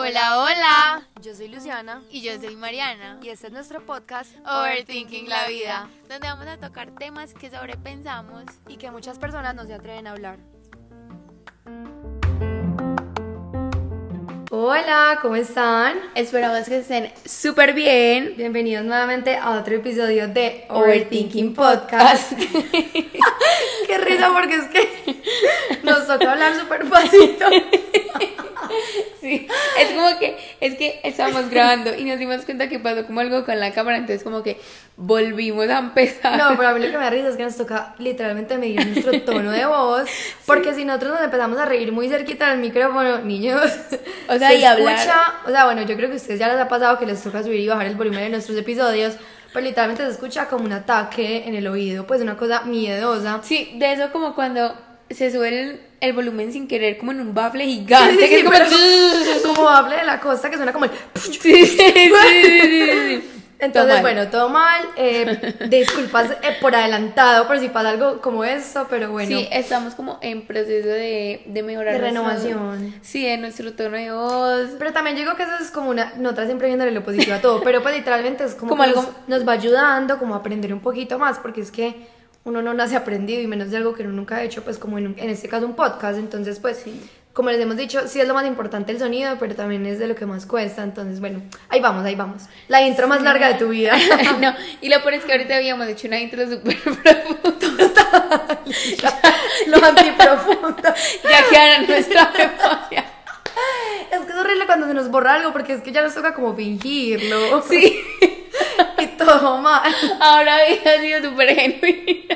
Hola, hola. Yo soy Luciana. Y yo soy Mariana. Y este es nuestro podcast Overthinking la vida, donde vamos a tocar temas que sobrepensamos y que muchas personas no se atreven a hablar. Hola, ¿cómo están? Esperamos que estén súper bien. Bienvenidos nuevamente a otro episodio de Overthinking Podcast. Qué risa, porque es que nos toca hablar súper pasito. Sí, es que estábamos grabando y nos dimos cuenta que pasó como algo con la cámara, entonces como que volvimos a empezar. No, pero a mí lo que me da risa es que nos toca literalmente medir nuestro tono de voz, porque si nosotros nos empezamos a reír muy cerquita del micrófono, niños, o sea, y hablar. O sea, bueno, yo creo que a ustedes ya les ha pasado que les toca subir y bajar el volumen de nuestros episodios, pero literalmente se escucha como un ataque en el oído, pues una cosa miedosa. Sí, de eso como cuando se sube el volumen sin querer, como en un bafle gigante, sí, que es como bafle de la costa, que suena como el... Sí. Entonces, todo bueno, todo mal, disculpas por adelantado por si pasa algo como eso, pero bueno. Sí, estamos como en proceso de mejorar. De renovación. Sí, de nuestro tono de voz. Pero también digo que eso es como nosotras siempre viéndole lo positivo a todo, pero pues literalmente es como algo nos va ayudando como a aprender un poquito más, porque es que uno no nace aprendido y menos de algo que uno nunca ha hecho, pues como en este caso un podcast, entonces pues sí. Como les hemos dicho, sí es lo más importante el sonido, pero también es de lo que más cuesta, entonces bueno, ahí vamos. La intro más larga de tu vida. No, y lo peor es que ahorita habíamos hecho una intro súper profunda. Lo antiprofundo. Ya queda en nuestra memoria. Es que es horrible cuando se nos borra algo, porque es que ya nos toca como fingirlo. Sí. Y todo mal. Ahora había sido súper genuina.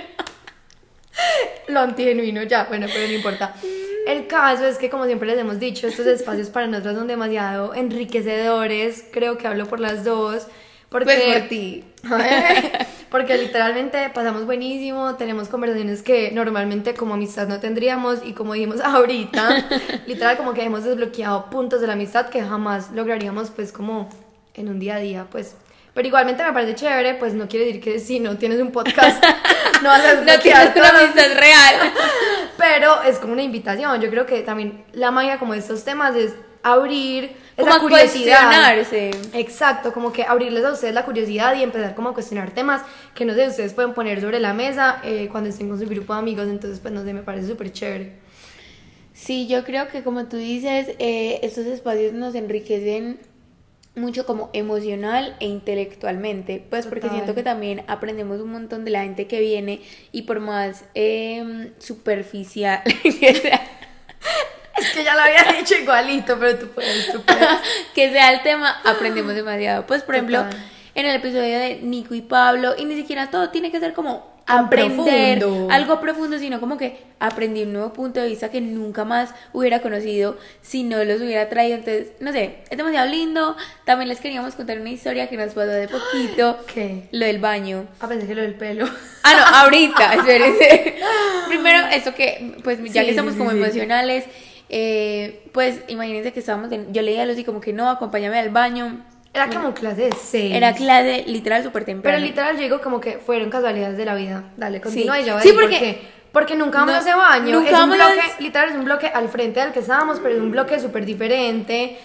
Lo antigenuino ya, bueno, pero no importa. El caso es que, como siempre les hemos dicho, estos espacios para nosotros son demasiado enriquecedores. Creo que hablo por las dos. Porque, pues por ti. Porque literalmente pasamos buenísimo, tenemos conversaciones que normalmente como amistad no tendríamos, y como dijimos ahorita, literal como que hemos desbloqueado puntos de la amistad que jamás lograríamos pues como en un día a día, pues. Pero igualmente me parece chévere, pues no quiere decir que si no tienes un podcast no vas a desbloquear no tienes una amistad real. Pero es como una invitación. Yo creo que también la magia como de estos temas es abrir como esa curiosidad. Cuestionarse. Exacto, como que abrirles a ustedes la curiosidad y empezar como a cuestionar temas que no sé, ustedes pueden poner sobre la mesa cuando estén con su grupo de amigos. Entonces pues no sé, me parece súper chévere. Sí, yo creo que como tú dices, estos espacios nos enriquecen mucho como emocional e intelectualmente, pues porque Total. siento que también aprendemos un montón de la gente que viene, y por más superficial que sea, es que ya lo había dicho igualito, pero tú puedes. que sea el tema, aprendemos demasiado. Pues por Total. ejemplo, en el episodio de Nico y Pablo, y ni siquiera todo tiene que ser como aprender algo profundo, sino como que aprendí un nuevo punto de vista que nunca más hubiera conocido si no los hubiera traído. Entonces, no sé, es demasiado lindo. También les queríamos contar una historia que nos pasó de poquito. ¿Qué? Lo del baño. Pensé que lo del pelo. Ah, no, ahorita, espérense. Primero, esto que, pues ya que estamos como emocionales, pues imagínense que estábamos yo le dije a Lucy como que no, acompáñame al baño. Era como clase de 6. Era clase literal súper temprano. Pero literal yo digo como que fueron casualidades de la vida. Dale, continúa y ya voy a sí, decir por qué. Porque nunca vamos a ese baño. Nunca es un vamos bloque, literal es un bloque al frente del que estábamos, pero es un bloque súper diferente.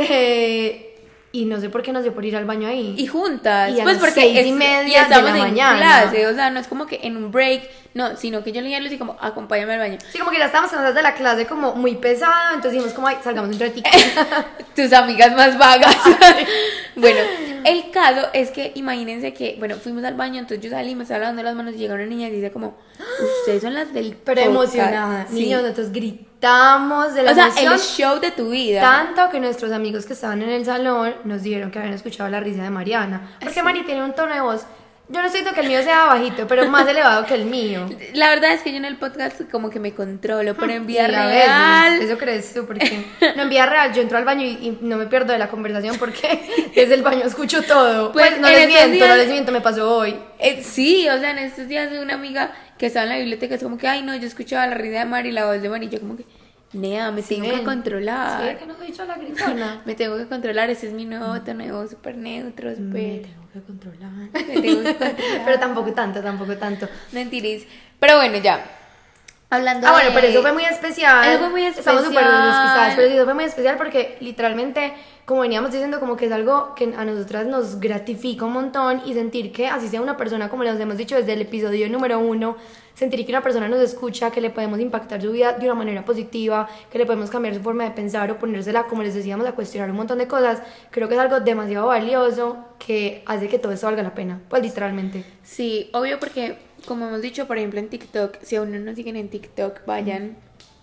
Y no sé por qué nos dio por ir al baño ahí. Y juntas. Y a pues las porque 6:30 de la mañana. Clase, o sea, no es como que en un break, no, sino que yo le dije a Lucy como, acompáñame al baño. Sí, como que ya estábamos cansadas de la clase como muy pesado, entonces dijimos como, ay, salgamos un ratito. Tus amigas más vagas. Bueno, el caso es que imagínense que, bueno, fuimos al baño, entonces yo salí, me estaba lavando las manos y llega una niña y dice como, ustedes son las del Pero podcast. emocionada. Sí. Niños, nosotros gritamos de la emoción. emoción. El show de tu vida. Tanto que nuestros amigos que estaban en el salón nos dijeron que habían escuchado la risa de Mariana. Porque Sí. Mari tiene un tono de voz. Yo no siento que el mío sea bajito, pero más elevado que el mío. La verdad es que yo en el podcast como que me controlo, pero en vida Y a real. veces, eso crees tú, porque no, en vida real yo entro al baño y no me pierdo de la conversación porque desde el baño escucho todo. Pues no les miento, me pasó hoy. Sí, o sea, en estos días una amiga que estaba en la biblioteca es como que, ay no, yo escuchaba la risa de Mari y la voz de Mari, y yo como que, nea, me tengo que controlar. Sí, que no he dicho la gritona. Me tengo que controlar, ese es mi nuevo tono de voz súper neutro, Me súper... tengo que controlar. Me tengo que controlar. Pero tampoco tanto. Mentiris. Pero bueno, ya. Hablando bueno, pero eso fue muy especial. Eso fue muy especial. Estamos súper despistadas, pero sí, eso fue muy especial porque literalmente, como veníamos diciendo, como que es algo que a nosotras nos gratifica un montón y sentir que así sea una persona, como les hemos dicho desde el episodio número 1, sentir que una persona nos escucha, que le podemos impactar su vida de una manera positiva, que le podemos cambiar su forma de pensar o ponérsela, como les decíamos, a cuestionar un montón de cosas, creo que es algo demasiado valioso que hace que todo eso valga la pena, pues literalmente. Sí, obvio, porque como hemos dicho, por ejemplo, en TikTok, si aún no nos siguen en TikTok, vayan.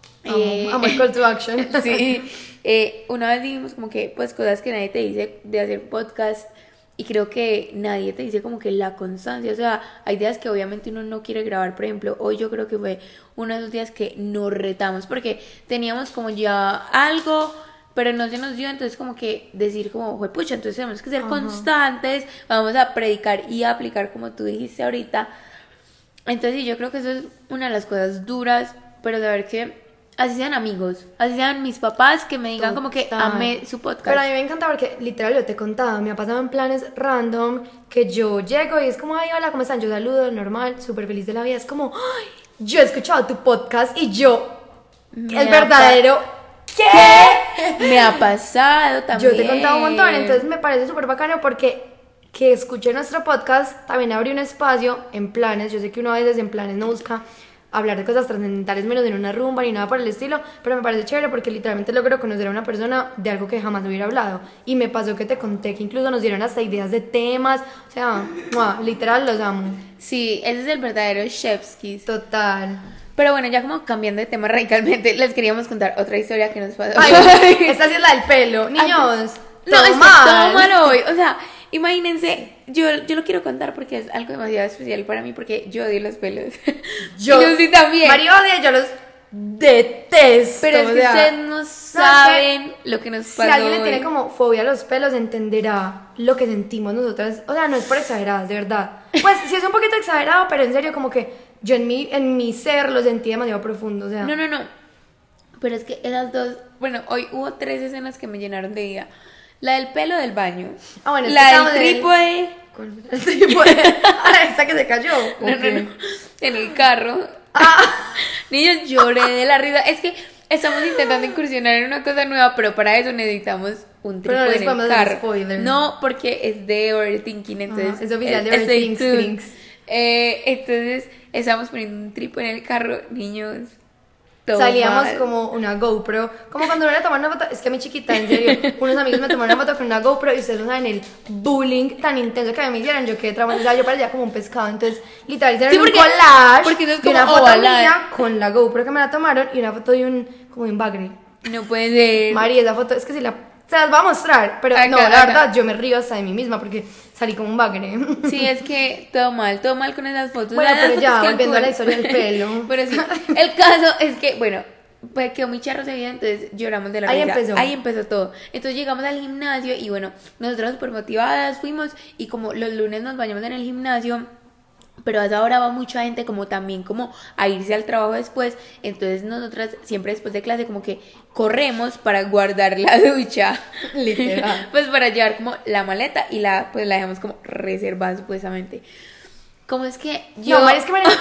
Amo el call to action. Sí, una vez dijimos como que, pues, cosas que nadie te dice de hacer podcast, y creo que nadie te dice como que la constancia, o sea, hay días que obviamente uno no quiere grabar, por ejemplo, hoy yo creo que fue uno de esos días que nos retamos, porque teníamos como ya algo, pero no se nos dio, entonces como que decir como, pucha, entonces tenemos que ser constantes, vamos a predicar y a aplicar como tú dijiste ahorita. Entonces sí, yo creo que eso es una de las cosas duras, pero saber que así sean amigos, así sean mis papás, que me digan como que amé su podcast. Pero a mí me encanta porque literal yo te he contado, me ha pasado en planes random que yo llego y es como, ay, hola, ¿cómo están? Yo saludo, normal, súper feliz de la vida, es como, ay, yo he escuchado tu podcast y yo, el verdadero, ¿qué? Me ha pasado también. Yo te he contado un montón, entonces me parece súper bacano porque que escuché nuestro podcast también abrió un espacio en planes. Yo sé que uno a veces en planes no busca hablar de cosas trascendentales menos en una rumba ni nada por el estilo, pero me parece chévere porque literalmente logro conocer a una persona de algo que jamás hubiera hablado. Y me pasó que te conté que incluso nos dieron hasta ideas de temas, o sea, literal los amo. Sí, ese es el verdadero chef's kiss. Total. Pero bueno, ya como cambiando de tema radicalmente, les queríamos contar otra historia que nos pasó. Ay, esta sí es la del pelo. Niños, no, es que todo mal hoy, o sea, imagínense, yo lo quiero contar porque es algo demasiado especial para mí, porque yo odio los pelos. Yo y Lucy también. Mario odia, yo los detesto. Pero es que ustedes no saben lo que nos pasó. Si alguien le tiene como fobia a los pelos, entenderá lo que sentimos nosotras. O sea, no es por exageradas, de verdad. Pues sí es un poquito exagerado, pero en serio, como que yo en mi ser lo sentí demasiado profundo, o sea. No. Pero es que esas dos, bueno, hoy hubo 3 escenas que me llenaron de ira. La del pelo del baño. Bueno, la del trípode. ¿Cuál fue el trípode? Esa que se cayó. No. En el carro. Niños, lloré de la risa. Es que estamos intentando incursionar en una cosa nueva, pero para eso necesitamos un trípode en el carro. No, porque es de Overthinking, entonces. Es oficial de Overthinking. Entonces, estamos poniendo un trípode en el carro, niños. Salíamos como una GoPro, como cuando uno le toma una foto, es que a mi chiquita, en serio, unos amigos me tomaron una foto con una GoPro y ustedes no saben el bullying tan intenso que a mí me hicieron, yo quedé traumatizada, yo parecía como un pescado, entonces literal hicieron un collage porque no es como de una foto mía con la GoPro que me la tomaron y una foto de como de un bagre. No puede ser. Mari, esa foto, es que si se las va a mostrar, pero no, la verdad, yo me río hasta de mí misma porque salí como un bagre. Sí, es que todo mal con esas fotos. Bueno, pero ya, volviendo a la historia del pelo. Pero sí, el caso es que, bueno, pues quedó muy charro ese video, entonces lloramos de la risa. Ahí empezó todo. Entonces llegamos al gimnasio y bueno, nosotras súper motivadas fuimos y como los lunes nos bañamos en el gimnasio, pero a esa hora va mucha gente como también como a irse al trabajo después, entonces nosotras siempre después de clase como que corremos para guardar la ducha, literal, pues para llevar como la maleta y pues la dejamos como reservada supuestamente. ¿Cómo es que yo? No, es que Mariana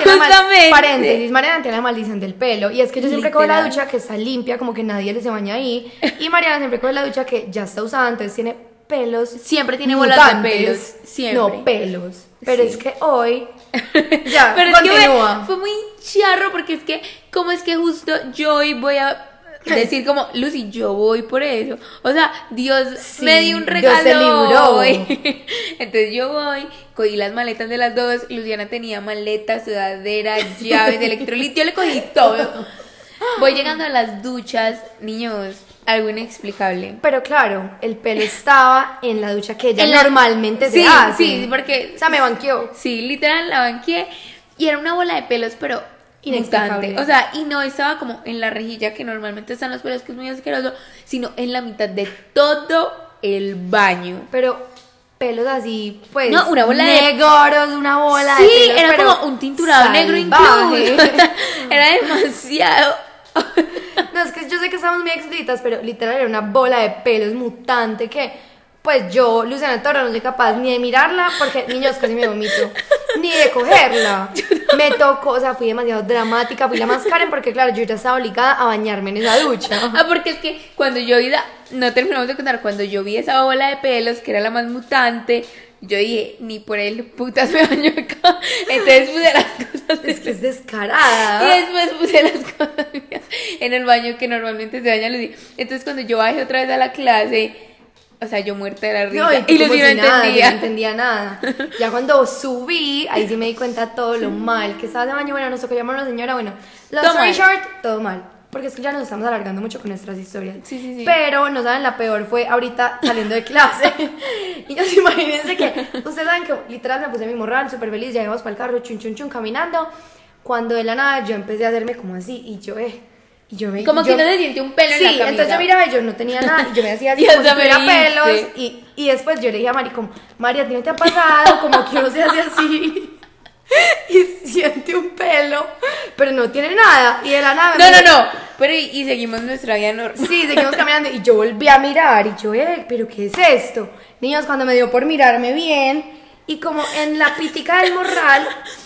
tiene la maldición del pelo. Y es que yo siempre cojo la ducha que está limpia, como que nadie le se baña ahí. Y Mariana siempre coge la ducha que ya está usada, entonces tiene pelos. Siempre tiene bolas de pelos. Siempre. No, pelos. Pero es que hoy. Ya, pero continúa. Es que fue muy charro porque es que, como es que justo yo hoy voy a decir como, Lucy, yo voy por eso. O sea, Dios me dio un regalo. Dios se libró. Hoy. Entonces yo voy, cogí las maletas de las dos. Luciana tenía maletas, sudadera, llaves, electrolito. Yo le cogí todo. Voy llegando a las duchas, niños, algo inexplicable. Pero claro, el pelo estaba en la ducha que ella normalmente se hace. Sí, porque... O sea, me banqueó. Sí, literal, la banqueé. Y era una bola de pelos, pero inexplicable. O sea, y no estaba como en la rejilla que normalmente están los pelos, que es muy asqueroso, sino en la mitad de todo el baño. Pero pelos así, pues, no, una bola negros, una bola sí, de pelos, era pero como un tinturado salvaje. negro incluso. Era demasiado. No, es que yo sé que estamos muy explícitas, pero literal era una bola de pelos mutante que, pues yo, Luciana Toro, no soy capaz ni de mirarla, porque niños casi me vomito, ni de cogerla. Me tocó, o sea, fui demasiado dramática, fui la más Karen, porque claro, yo ya estaba obligada a bañarme en esa ducha. Porque es que cuando yo vi, no terminamos de contar, cuando yo vi esa bola de pelos, que era la más mutante, yo dije, ni por él, putas, me baño acá. Entonces puse las cosas. Es que es descarada. Y después puse las cosas mías en el baño que normalmente se baña Lucy. Entonces cuando yo bajé otra vez a la clase, o sea, yo muerta de la risa. No, y Lucy no entendía. Yo no entendía nada. Ya cuando subí, ahí sí me di cuenta todo lo mal que estaba de baño. Bueno, nos tocó llamar a una señora. Bueno, long story short, todo mal. Porque es que ya nos estamos alargando mucho con nuestras historias. Sí. Pero, no saben, la peor fue ahorita saliendo de clase. Y yo, imagínense que, ustedes saben que literal me puse mi morral, súper feliz, ya íbamos para el carro, chun, caminando. Cuando de la nada yo empecé a hacerme como así, y yo me... Como que no se siente un pelo en la camisa. Sí, entonces yo miraba y yo no tenía nada, y yo me hacía así, como si tuviera pelos. Y después yo le dije a Mari, como, Mari, ¿a ti no te ha pasado? Como que uno se hace así... y siente un pelo, pero no tiene nada. Y de la nada No, pero y seguimos nuestra vida normal. Sí, seguimos caminando y yo volví a mirar y yo, pero ¿qué es esto? Niños, cuando me dio por mirarme bien y como en la pitica del morral,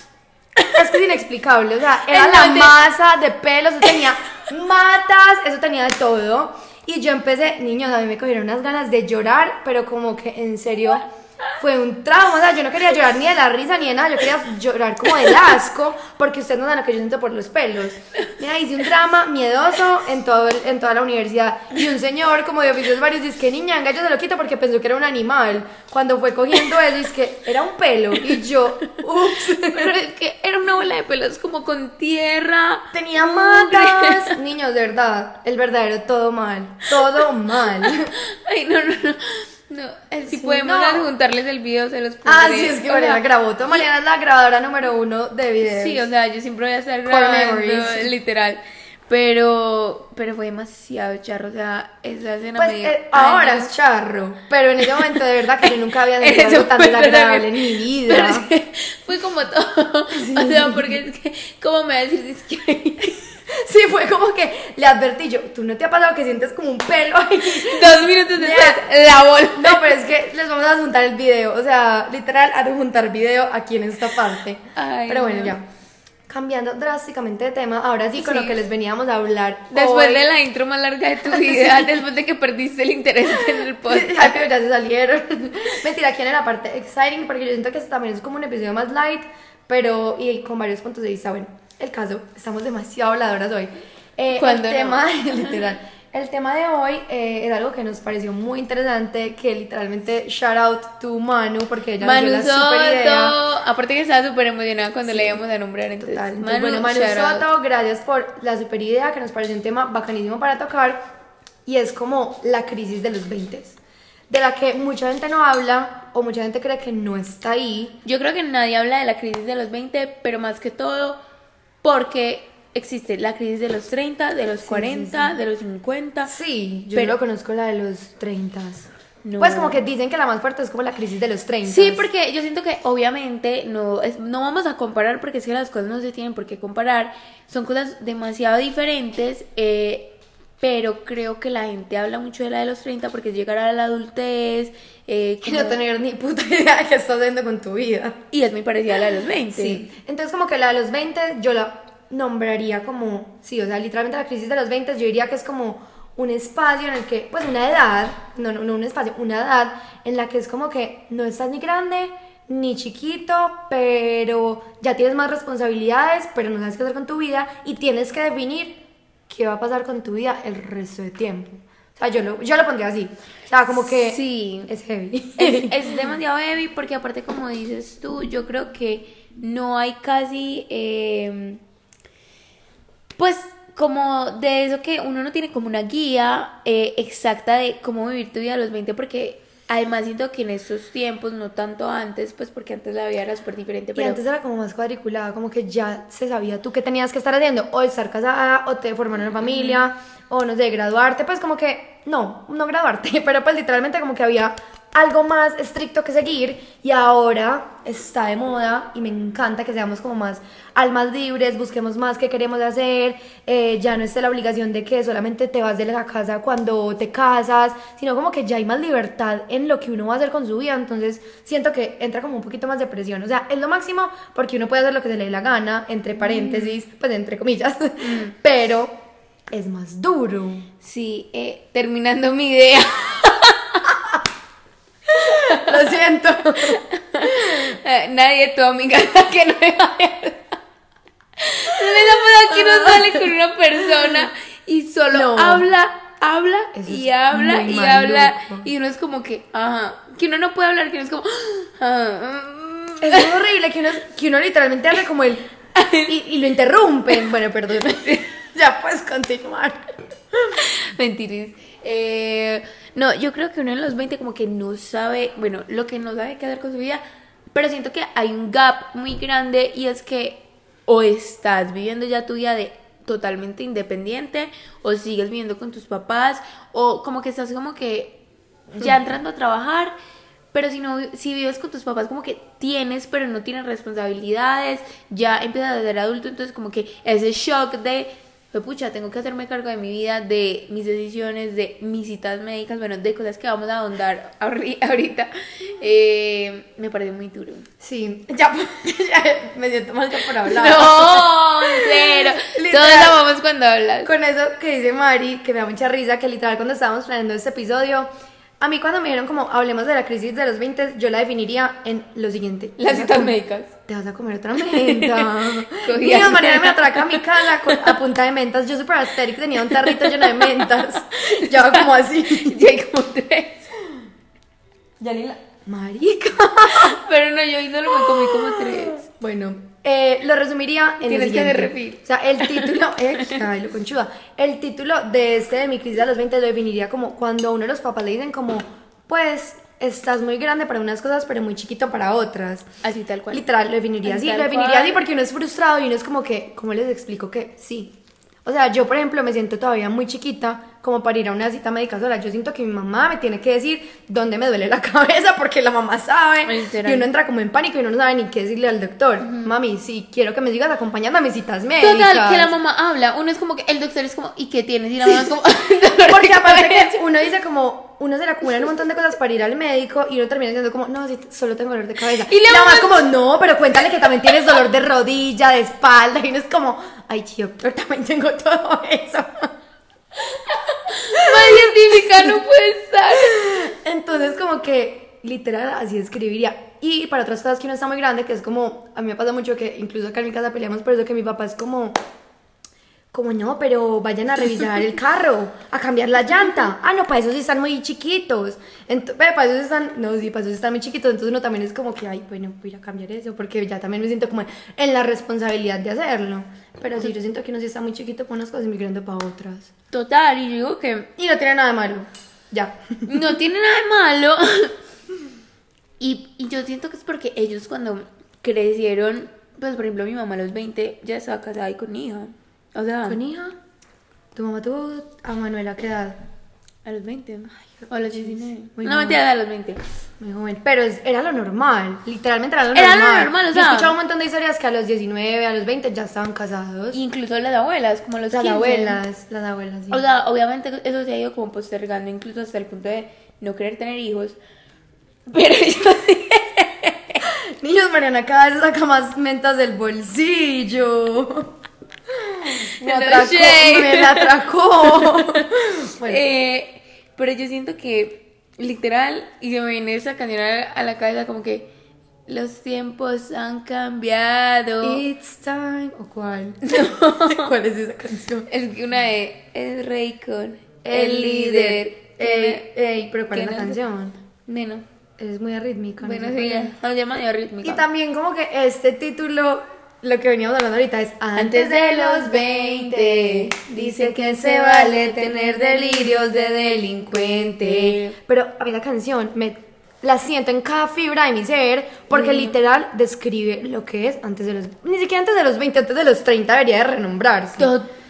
es que es inexplicable, o sea, era la masa de pelos, eso tenía matas, eso tenía de todo. Y yo empecé, niños, a mí me cogieron unas ganas de llorar, pero como que en serio... Fue un trauma, o sea, yo no quería llorar ni de la risa ni de nada, yo quería llorar como del asco, porque ustedes no saben lo que yo siento por los pelos. Mira, hice un drama miedoso en toda la universidad. Y un señor, como de oficios varios, dice que niña, yo se lo quito porque pensó que era un animal. Cuando fue cogiendo eso, dice que era un pelo. Y yo, ups. Pero es que era una bola de pelos como con tierra. Tenía matas. Niños, de verdad, el verdadero todo mal. Todo mal. Ay, no. No, si podemos adjuntarles el video, se los pondré. Sí, es que Mariana grabó. Mariana es la grabadora número 1 de videos. Sí, o sea, yo siempre voy a estar grabando, literal. Pero fue demasiado charro, o sea, esa escena pues, ahora es charro, pero en ese momento de verdad que yo nunca había sentido algo tan desagradable en mi vida. Pero es que fue como todo, o sea, porque es que, ¿cómo me va a decir? Es que... Sí, fue como que le advertí yo, ¿tú no te ha pasado que sientes como un pelo ahí? 2 minutos después, la bola. No, pero es que les vamos a adjuntar el video, o sea, literal, adjuntar video aquí en esta parte. Ay, pero bueno, ya. Cambiando drásticamente de tema, ahora sí con lo que les veníamos a hablar. Después de la intro más larga de tu vida, después de que perdiste el interés en el podcast. Ay, pero ya se salieron. Mentira, aquí en la parte exciting, porque yo siento que este también es como un episodio más light, pero y con varios puntos de vista. Bueno, el caso, estamos demasiado habladoras hoy. El tema, literal. El tema de hoy es algo que nos pareció muy interesante, que literalmente shout out to Manu, porque ella Manu nos dio la super idea. Aparte que estaba súper emocionada cuando le íbamos a nombrar, entonces, total. Entonces, Manu Soto, gracias por la super idea, que nos pareció un tema bacanísimo para tocar, y es como la crisis de los 20, de la que mucha gente no habla, o mucha gente cree que no está ahí. Yo creo que nadie habla de la crisis de los 20, pero más que todo, porque... existe la crisis de los 30, de los 40, de los 50. Sí, yo no conozco la de los 30. No. Pues como que dicen que la más fuerte es como la crisis de los 30. Sí, porque yo siento que obviamente no vamos a comparar, porque es que las cosas no se tienen por qué comparar. Son cosas demasiado diferentes, pero creo que la gente habla mucho de la de los 30 porque es llegar a la adultez. Y no tener ni puta idea de qué estás haciendo con tu vida. Y es muy parecida a la de los 20. Sí, entonces como que la de los 20 yo la nombraría como, sí, o sea, literalmente la crisis de los 20 yo diría que es como un espacio en el que, pues una edad, no un espacio, una edad en la que es como que no estás ni grande ni chiquito, pero ya tienes más responsabilidades, pero no sabes qué hacer con tu vida y tienes que definir qué va a pasar con tu vida el resto de tiempo. O sea, yo lo pondría así, o sea, como que sí, es heavy. Es demasiado heavy porque aparte, como dices tú, yo creo que no hay casi... pues como de eso que uno no tiene como una guía exacta de cómo vivir tu vida a los 20, porque además siento que en estos tiempos, no tanto antes, pues porque antes la vida era súper diferente, pero... Y antes era como más cuadriculada, como que ya se sabía tú qué tenías que estar haciendo, o estar casada, o te formar una familia, o no sé, graduarte, pues como que, no graduarte, pero pues literalmente como que había algo más estricto que seguir y ahora está de moda y me encanta que seamos como más almas libres, busquemos más qué queremos hacer, ya no esté la obligación de que solamente te vas de la casa cuando te casas, sino como que ya hay más libertad en lo que uno va a hacer con su vida, entonces siento que entra como un poquito más de presión, o sea, es lo máximo porque uno puede hacer lo que se le dé la gana, entre paréntesis, pues entre comillas, pero es más duro. Sí, terminando mi idea. Lo siento. Nadie, tu amiga, que no me vaya. No que no sale con una persona y solo habla eso y es habla muy y maluco. habla y uno es como que, que uno no puede hablar, que uno es como, Es muy horrible que uno literalmente hace como el y lo interrumpen. Bueno, perdón. Ya puedes continuar. Mentiris. No, yo creo que uno en los 20 como que no sabe, bueno, lo que no sabe qué hacer con su vida, pero siento que hay un gap muy grande y es que o estás viviendo ya tu vida de totalmente independiente o sigues viviendo con tus papás o como que estás como que ya entrando a trabajar, pero si vives con tus papás como que tienes pero no tienes responsabilidades, ya empiezas a ser adulto, entonces como que ese shock de pucha, tengo que hacerme cargo de mi vida, de mis decisiones, de mis citas médicas, bueno, de cosas que vamos a ahondar ahorita, me parece muy duro. Sí, ya me siento mal ya por hablar. No, cero. Todos amamos cuando hablas. Con eso que dice Mari, que me da mucha risa, que literal cuando estábamos planeando este episodio, a mí cuando me dijeron como hablemos de la crisis de los 20, yo la definiría en lo siguiente. Las citas médicas. Te vas a comer otra menta. Cogía Niños, Mariana me atraca a mi casa a punta de mentas. Yo súper astérica, tenía un tarrito lleno de mentas. Ya va como así. Ya hay como 3. Ya ni la... Marica. Pero no, yo hoy solo me comí como 3. Bueno, lo resumiría en Tienes lo que siguiente. refil. O sea, el título, ay, lo conchuda. El título de mi crisis de los 20 lo definiría como cuando a uno de los papás le dicen como, pues, estás muy grande para unas cosas, pero muy chiquito para otras. Así tal cual. Literal, lo definiría así. Lo definiría así porque uno es frustrado y uno es como que, ¿cómo les explico que sí? O sea, yo, por ejemplo, me siento todavía muy chiquita como para ir a una cita médica sola. Yo siento que mi mamá me tiene que decir dónde me duele la cabeza porque la mamá sabe. Literal. Y uno entra como en pánico y uno no sabe ni qué decirle al doctor. Mami, sí, quiero que me sigas acompañando a mis citas médicas. Total, que la mamá habla. Uno es como que el doctor es como, ¿y qué tienes? Y la mamá es como, porque aparte que uno dice como, uno se le acumulan un montón de cosas para ir al médico y uno termina diciendo como, no, sí, solo tengo dolor de cabeza. Y la mamá es como, no, pero cuéntale que también tienes dolor de rodilla, de espalda. Y uno es como, ay, tío, pero también tengo todo eso. Más científica no puede estar. Entonces como que literal así escribiría. Y para otras cosas que uno está muy grande, que es como, a mí me pasa mucho que incluso acá en mi casa peleamos por eso, que mi papá es como no, pero vayan a revisar el carro, a cambiar la llanta. Ah, no, para eso sí están muy chiquitos. Pero para eso sí están, no, sí, para eso sí están muy chiquitos. Entonces uno también es como que, ay, bueno, voy a cambiar eso, porque ya también me siento como en la responsabilidad de hacerlo. Pero sí, yo siento que uno sí está muy chiquito para unas cosas y muy grande para otras. Total, y yo digo que Y no tiene nada de malo. Ya. no tiene nada de malo. Y yo siento que es porque ellos cuando crecieron, pues por ejemplo mi mamá a los 20 ya estaba casada y con hija. O sea, ¿Con hija? ¿Tu mamá tuvo a Manuela a qué edad? a los 20. O a los 19. Muy No, joven. mentira, a los 20. Muy joven. Pero era lo normal. Literalmente era lo Era normal. lo normal, o Yo sea. he escuchado un montón de historias que a los 19, a los 20 ya estaban casados. Incluso las abuelas, como los Las 15. abuelas, sí. O sea, obviamente eso se ha ido como postergando incluso hasta el punto de no querer tener hijos. Pero yo Niños, Mariana cada vez saca más mentas del bolsillo. Me atracó. Bueno. pero yo siento que literal, y se me viene esa canción a la cabeza como que los tiempos han cambiado. It's time. ¿O cuál? ¿Cuál es esa canción? Es que una es Raycon, el líder. Ey, pero ¿cuál que es la no- canción? Bueno, Es muy arrítmica. bueno, no sé sí, cuál es. nos llama de rítmica. Y también como que este título, lo que veníamos hablando ahorita es Antes de los 20, dice que se vale tener delirios de delincuente. Pero a mí la canción la siento en cada fibra de mi ser porque literal describe lo que es antes de los... Ni siquiera antes de los 20, antes de los 30 debería de renombrarse.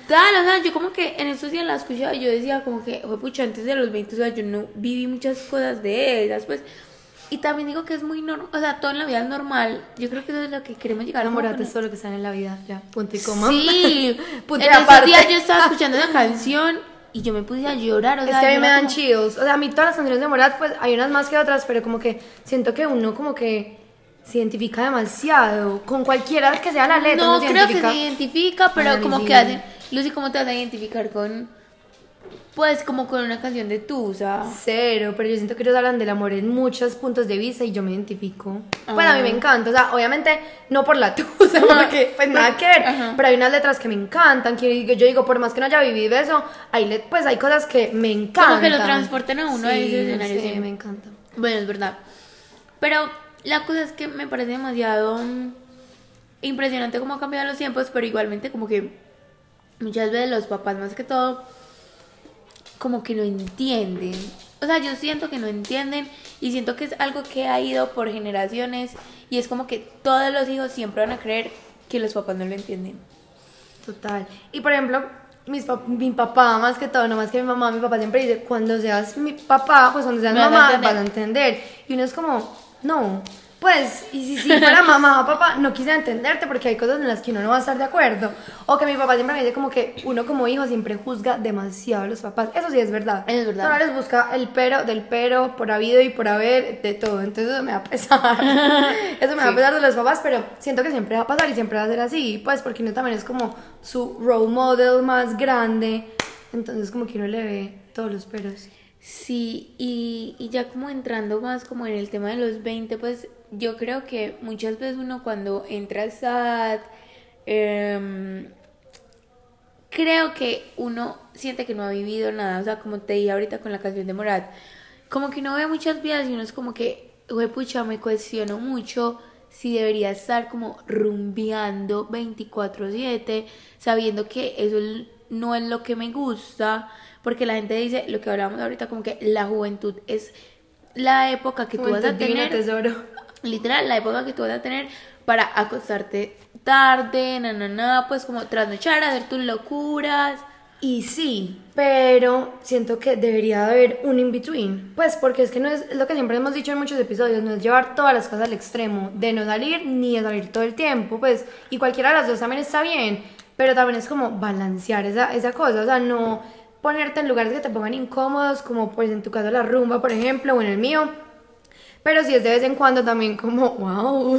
Total, o sea, yo como que en estos días la escuchaba y yo decía como que, oye, pucha, antes de los 20, o sea, yo no viví muchas cosas de esas, pues. Y también digo que es muy normal, o sea, todo en la vida es normal. Yo creo que eso es lo que queremos llegar a Enamorarte es todo lo que está en la vida, ya, punto y coma. Sí, punto en y esos aparte. días yo estaba escuchando esa canción y yo me puse a llorar, o sea, Es que a mí yo me era dan como- chills. O sea, a mí todas las canciones de Morat, pues hay unas más que otras, pero como que siento que uno como que se identifica demasiado. Con cualquiera que sea la letra, No, uno se creo que identifica. se identifica, pero Ay, a mí como sí. que hacen, Lucy, ¿cómo te vas a identificar con, pues, como con una canción de Tusa? Cero, pero yo siento que ellos hablan del amor en muchos puntos de vista y yo me identifico. Pues a mí me encanta, o sea, obviamente no por la tusa, porque pues nada que ver, Ajá. pero hay unas letras que me encantan, que yo digo, por más que no haya vivido eso, pues hay cosas que me encantan. Como que lo transportan a uno a Sí, ese no escenario, sé, sí. me encanta. Bueno, es verdad. Pero la cosa es que me parece demasiado impresionante cómo ha cambiado los tiempos, pero igualmente como que muchas veces los papás más que todo como que no entienden. O sea, yo siento que no entienden y siento que es algo que ha ido por generaciones y es como que todos los hijos siempre van a creer que los papás no lo entienden. Total. Y por ejemplo, mi papá, más que todo, no más que mi mamá, mi papá siempre dice, cuando seas mi papá, pues cuando seas Me vas a mamá, entender. vas a entender. Y uno es como, no, pues, y si fuera mamá o papá, no quise entenderte porque hay cosas en las que uno no va a estar de acuerdo. O que mi papá siempre me dice como que uno como hijo siempre juzga demasiado a los papás. Eso sí es verdad. Es verdad. Uno les busca el pero del pero, por habido y por haber, de todo. Entonces eso me va a pesar. Eso me va a pesar de los papás, pero siento que siempre va a pasar y siempre va a ser así. Pues porque uno también es como su role model más grande. Entonces como que uno le ve todos los peros. Sí, y ya como entrando más como en el tema de los 20, pues yo creo que muchas veces uno cuando entra a SAT, creo que uno siente que no ha vivido nada, o sea, como te dije ahorita con la canción de Morat, como que uno ve muchas vidas y uno es como que, güey, pucha, me cuestiono mucho si debería estar como rumbeando 24/7, sabiendo que eso no es lo que me gusta, porque la gente dice, lo que hablábamos ahorita, como que la juventud es la época que tú vas a Juventud divina, tener, tesoro. literal, la época que tú vas a tener para acostarte tarde, pues como trasnochar, hacer tus locuras. Y sí, pero siento que debería haber un in-between. Pues porque es que no es lo que siempre hemos dicho en muchos episodios, no es llevar todas las cosas al extremo, de no salir ni de salir todo el tiempo, pues, y cualquiera de las dos también está bien, pero también es como balancear esa cosa, o sea, no ponerte en lugares que te pongan incómodos, como pues en tu caso la rumba, por ejemplo, o en el mío, pero si es de vez en cuando también como, wow,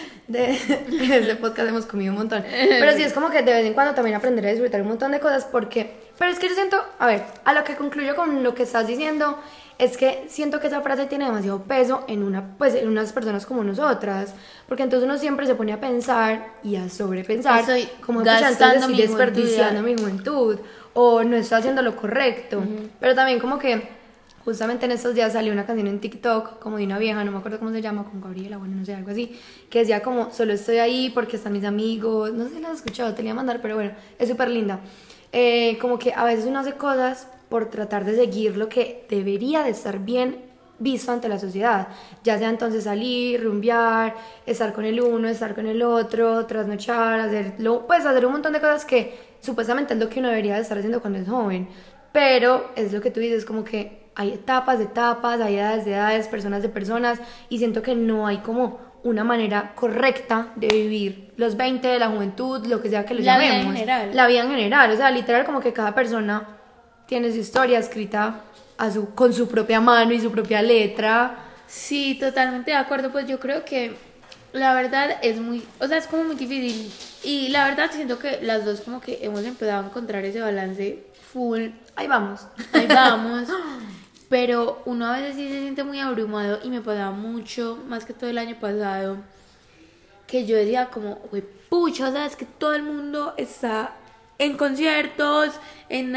en este podcast hemos comido un montón. Pero sí es como que de vez en cuando también aprender a disfrutar un montón de cosas porque... Pero es que yo siento, a ver, a lo que concluyo con lo que estás diciendo es que siento que esa frase tiene demasiado peso pues, en unas personas como nosotras. Porque entonces uno siempre se pone a pensar y a sobrepensar. Estoy Como gastando estoy mi desperdiciando mi juventud. O no estoy haciendo lo correcto. Pero también como que... Justamente en estos días salió una canción en TikTok como de una vieja, no me acuerdo cómo se llama, con Gabriela, bueno, no sé, algo así, que decía como, solo estoy ahí porque están mis amigos, no sé si la has escuchado, te la iba a mandar, pero bueno, es súper linda. Como que a veces uno hace cosas por tratar de seguir lo que debería de estar bien visto ante la sociedad, ya sea entonces salir, rumbear, estar con el uno, estar con el otro, trasnochar, hacer un montón de cosas que supuestamente es lo que uno debería de estar haciendo cuando es joven, pero es lo que tú dices, como que hay etapas de etapas, hay edades de edades, personas de personas, y siento que no hay como una manera correcta de vivir los 20, la juventud, lo que sea que lo La vida en llamemos. general. La vida en general, o sea, literal como que cada persona tiene su historia escrita con su propia mano y su propia letra. Sí, totalmente de acuerdo, pues yo creo que la verdad es muy, o sea, es como muy difícil y la verdad siento que las dos como que hemos empezado a encontrar ese balance full, Ahí vamos. ahí vamos, pero uno a veces sí se siente muy abrumado y me pasaba mucho, más que todo el año pasado, que yo decía como, güey, pucha, o sea, es que todo el mundo está en conciertos, en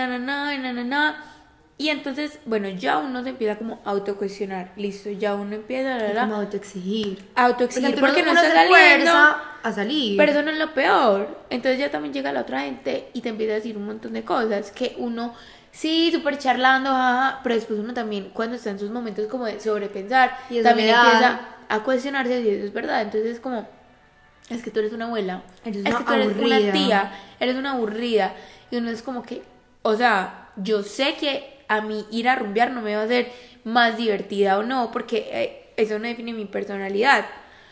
na, y entonces, bueno, ya uno se empieza como a autocuestionar, listo, ya uno empieza Como autoexigir. autoexigir porque no uno está se saliendo, esfuerza a salir. pero eso no es lo peor. Entonces ya también llega la otra gente y te empieza a decir un montón de cosas que uno, sí, súper charlando, jaja, pero después uno también, cuando está en sus momentos como de sobrepensar, Y de también soledad. empieza a cuestionarse si eso es verdad. Entonces es como, es que tú eres una abuela, Eres es una que tú eres aburrida. una tía, eres una aburrida. y uno es como que, o sea, yo sé que a mí ir a rumbear no me va a hacer más divertida o no, porque eso no define mi personalidad.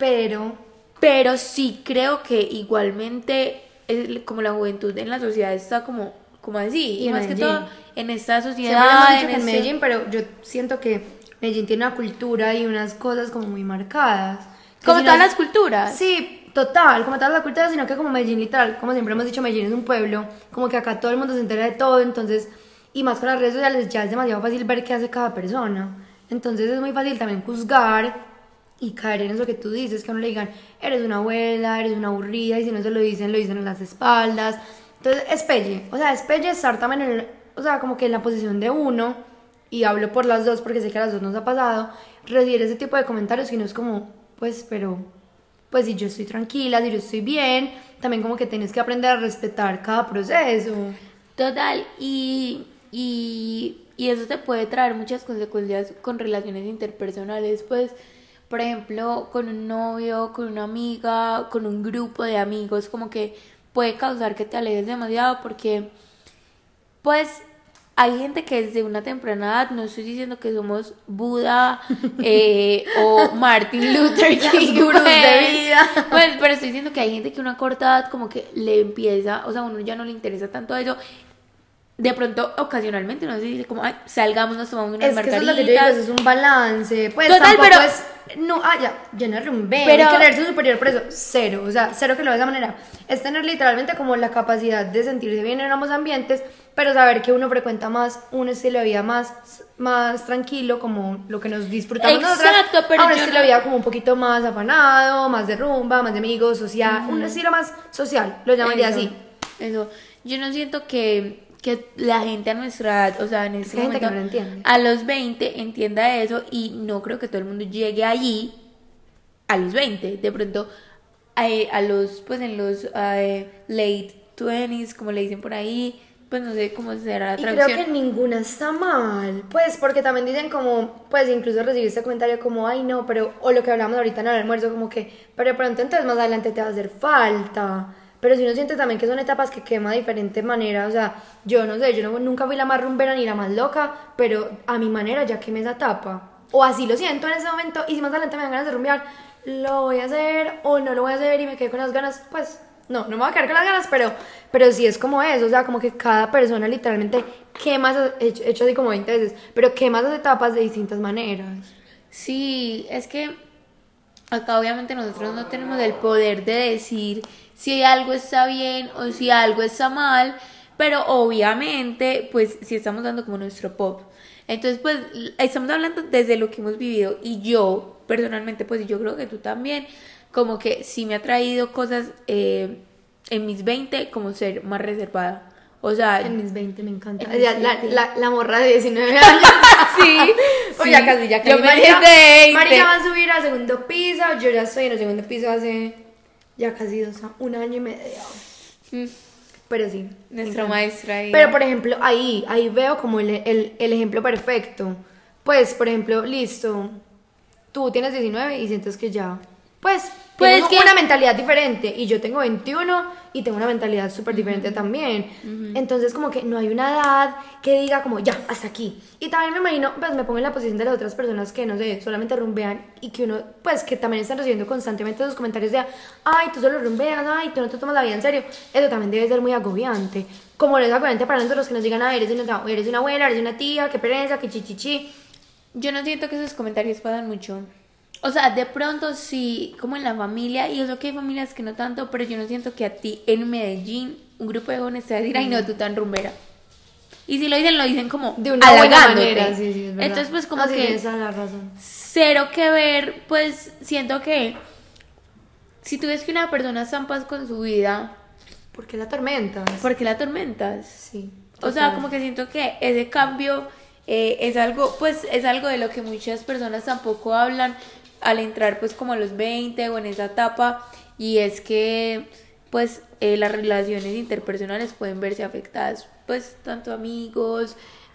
Pero sí creo que igualmente como la juventud en la sociedad está como así, y más que todo en esta sociedad. En Medellín, pero yo siento que Medellín tiene una cultura y unas cosas como muy marcadas. Como todas las culturas. Sí, total, como todas las culturas, sino que como Medellín literal, como siempre hemos dicho, Medellín es un pueblo, como que acá todo el mundo se entera de todo, entonces, y más con las redes sociales ya es demasiado fácil ver qué hace cada persona. Entonces es muy fácil también juzgar y caer en eso que tú dices, que a uno le digan, eres una abuela, eres una aburrida, y si no se lo dicen en las espaldas. Entonces es pelle, o sea, es pelle estar también o sea, como que en la posición de uno, y hablo por las dos porque sé que a las dos nos ha pasado, recibir ese tipo de comentarios y no es como, pues, pero, pues si yo estoy tranquila, si yo estoy bien, también como que tienes que aprender a respetar cada proceso. Total, y eso te puede traer muchas consecuencias con relaciones interpersonales, pues, por ejemplo, con un novio, con una amiga, con un grupo de amigos, como que puede causar que te alejes demasiado porque, pues, hay gente que desde una temprana edad, no estoy diciendo que somos Buda o Martin Luther King, gurús de vida, pues, pero estoy diciendo que hay gente que a una corta edad como que le empieza, o sea, a uno ya no le interesa tanto eso. De pronto, ocasionalmente, no se dice como, ay, salgamos, nos tomamos unas margaritas. Es que eso es lo que yo digo, es un balance. Pues total, tampoco pero es, no, ya, llena de rumbe, pero, creerse superior por eso, cero, o sea, cero que lo de esa manera. Es tener literalmente como la capacidad de sentirse bien en ambos ambientes, pero saber que uno frecuenta más un estilo de vida más tranquilo, como lo que nos disfrutamos nosotras. Exacto, pero a un estilo de vida como un poquito más afanado, más de rumba, más de amigos, social, un estilo más social, lo llamaría así. Eso, yo no siento que la gente a nuestra edad, o sea, en ese momento, que no entiende. A los 20 entienda eso, y no creo que todo el mundo llegue allí a los 20. De pronto, a los, pues en los late 20s, como le dicen por ahí, pues no sé cómo será la traducción. Y creo que ninguna está mal, pues porque también dicen como, pues incluso recibir este comentario como, ay no, pero, o lo que hablamos ahorita en el almuerzo, como que, pero de pronto entonces más adelante te va a hacer falta. Pero si uno siente también que son etapas que quema de diferente manera, o sea, yo no sé, yo nunca fui la más rumbera ni la más loca, pero a mi manera ya quemé esa etapa. O así lo siento en ese momento, y si más adelante me dan ganas de rumbear, lo voy a hacer o no lo voy a hacer y me quedo con las ganas, pues no me voy a quedar con las ganas, pero sí es como eso, o sea, como que cada persona literalmente quema, hecho así como 20 veces, pero quema esas etapas de distintas maneras. Sí, es que acá obviamente nosotros no tenemos el poder de decir si algo está bien o si algo está mal, pero obviamente pues sí estamos dando como nuestro pop. Entonces pues estamos hablando desde lo que hemos vivido, y yo personalmente pues yo creo que tú también, como que sí me ha traído cosas en mis 20 como ser más reservada. O sea, en mis 20 me encanta. La morra de 19 años. Sí. O ya casi. Yo María va a subir al segundo piso. Yo ya estoy en el segundo piso hace ya casi 1 año y medio. Pero sí. Nuestra maestra ahí. Pero por ejemplo, ahí veo como el ejemplo perfecto. Pues, por ejemplo, listo. Tú tienes 19 y sientes que ya. Pues tengo una mentalidad diferente, y yo tengo 21 y tengo una mentalidad súper diferente también. Entonces como que no hay una edad que diga como ya, hasta aquí. Y también me imagino, pues me pongo en la posición de las otras personas que no sé, solamente rumbean, y que uno, pues que también están recibiendo constantemente esos comentarios de ay, tú solo rumbeas, ay, tú no te tomas la vida en serio. Eso también debe ser muy agobiante. Como lo es agobiante para nosotros que nos digan, ay, eres una abuela, eres una tía, qué pereza, qué chichichi. Yo no siento que esos comentarios pasan mucho. O sea, de pronto sí, como en la familia, y eso que hay familias que no tanto, pero yo no siento que a ti en Medellín un grupo de jóvenes te va a decir, ay no, tú tan rumbera. Y si lo dicen como de una buena manera, sí, es verdad. Entonces pues como sí, que esa es la razón. Cero que ver, pues siento que si tú ves que una persona está en paz con su vida, ¿por qué la atormentas? ¿por qué la atormentas? Sí. O sea, como que siento que ese cambio es algo de lo que muchas personas tampoco hablan al entrar pues como a los 20 o en esa etapa, y es que pues las relaciones interpersonales pueden verse afectadas, pues tanto amigos,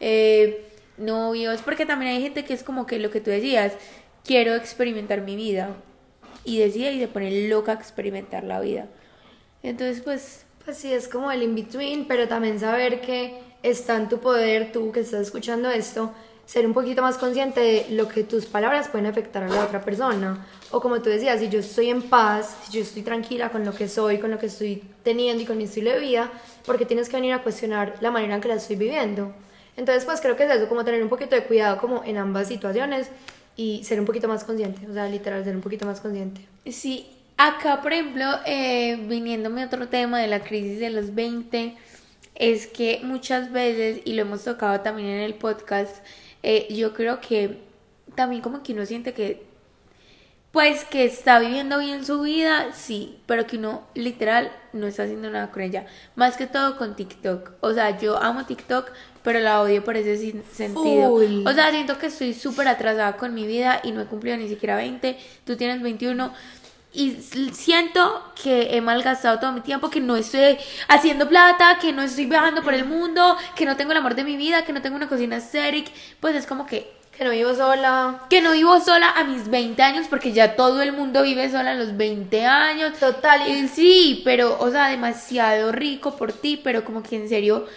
novios, porque también hay gente que es como que lo que tú decías, quiero experimentar mi vida, y decide y se pone loca a experimentar la vida. Entonces pues Pues sí, es como el in-between, pero también saber que está en tu poder, tú que estás escuchando esto, ser un poquito más consciente de lo que tus palabras pueden afectar a la otra persona. O como tú decías, si yo estoy en paz, si yo estoy tranquila con lo que soy, con lo que estoy teniendo y con mi estilo de vida, ¿por qué tienes que venir a cuestionar la manera en que la estoy viviendo? Entonces, pues creo que es eso, como tener un poquito de cuidado como en ambas situaciones y ser un poquito más consciente, o sea, literal, ser un poquito más consciente. Sí, acá, por ejemplo, viniéndome a otro tema de la crisis de los 20, es que muchas veces, y lo hemos tocado también en el podcast, yo creo que también como que uno siente que, pues, que está viviendo bien su vida, sí, pero que uno literal no está haciendo nada con ella. Más que todo con TikTok. O sea, yo amo TikTok, pero la odio por ese sentido. Full. O sea, siento que estoy súper atrasada con mi vida y no he cumplido ni siquiera 20. Tú tienes 21. Y siento que he malgastado todo mi tiempo, que no estoy haciendo plata, que no estoy viajando por el mundo, que no tengo el amor de mi vida, que no tengo una cocina aesthetic. Pues es como que no vivo sola. Que no vivo sola a mis 20 años, porque ya todo el mundo vive sola a los 20 años. Total. Y sí, pero, o sea, demasiado rico por ti, pero como que en serio,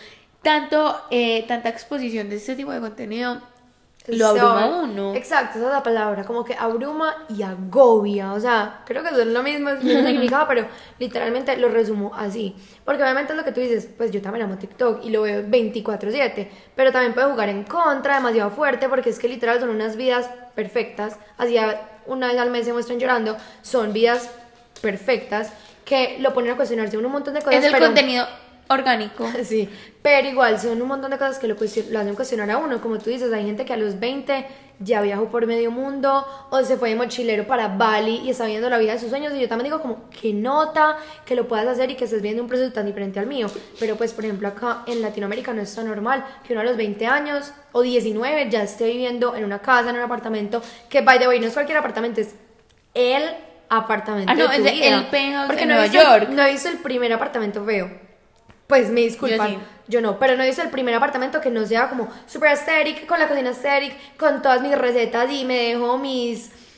tanta exposición de este tipo de contenido lo abruma a uno. Exacto, esa es la palabra, como que abruma y agobia, o sea, creo que son lo mismo, es mismo significado, pero literalmente lo resumo así, porque obviamente es lo que tú dices, pues yo también amo TikTok y lo veo 24/7, pero también puede jugar en contra demasiado fuerte, porque es que literal son unas vidas perfectas, así una vez al mes se muestran llorando, son vidas perfectas que lo ponen a cuestionarse un montón de cosas. Es el contenido orgánico. Sí, pero igual son un montón de cosas que lo hacen cuestionar a uno. Como tú dices, hay gente que a los 20 ya viajó por medio mundo o se fue de mochilero para Bali y está viviendo la vida de sus sueños. Y yo también digo como, qué nota que lo puedas hacer y que estés viendo un proceso tan diferente al mío. Pero pues, por ejemplo, acá en Latinoamérica no es tan normal que uno a los 20 años o 19 ya esté viviendo en una casa, en un apartamento, que by the way, no es cualquier apartamento, es el apartamento de tu vida. El penthouse. Porque en no Nueva York. York. No he visto el primer apartamento feo. Pues me disculpan, yo no, pero no hice el primer apartamento que no sea como super aesthetic, con la cocina aesthetic, con todas mis recetas y me dejo mi